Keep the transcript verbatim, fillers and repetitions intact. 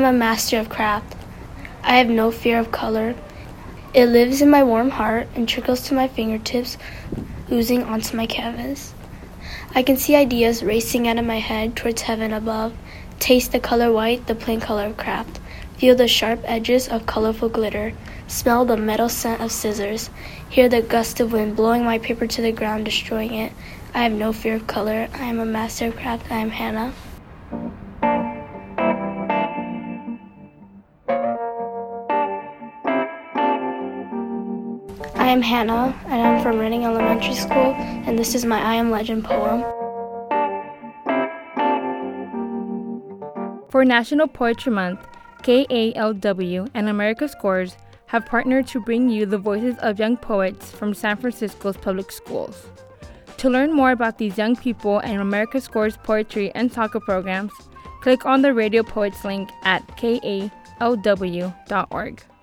am a master of craft. I have no fear of color. It lives in my warm heart and trickles to my fingertips, oozing onto my canvas. I can see ideas racing out of my head towards heaven above. Taste the color white, the plain color of craft. Feel the sharp edges of colorful glitter. Smell the metal scent of scissors. Hear the gust of wind blowing my paper to the ground, destroying it. I have no fear of color. I am a master of craft. I am Hannah. I am Hannah, and I'm from Reading Elementary School, and this is my I Am Legend poem. For National Poetry Month, K A L W and America Scores have partnered to bring you the voices of young poets from San Francisco's public schools. To learn more about these young people and America Scores poetry and soccer programs, click on the Radio Poets link at K A L W dot org.